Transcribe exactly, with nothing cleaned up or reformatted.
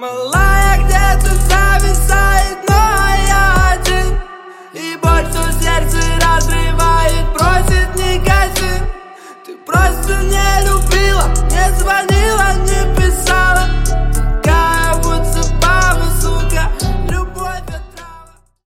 Малая, где-то зависает, но я один. И боль, что сердце разрывает, просит не гази. Ты просто не любила, не звони.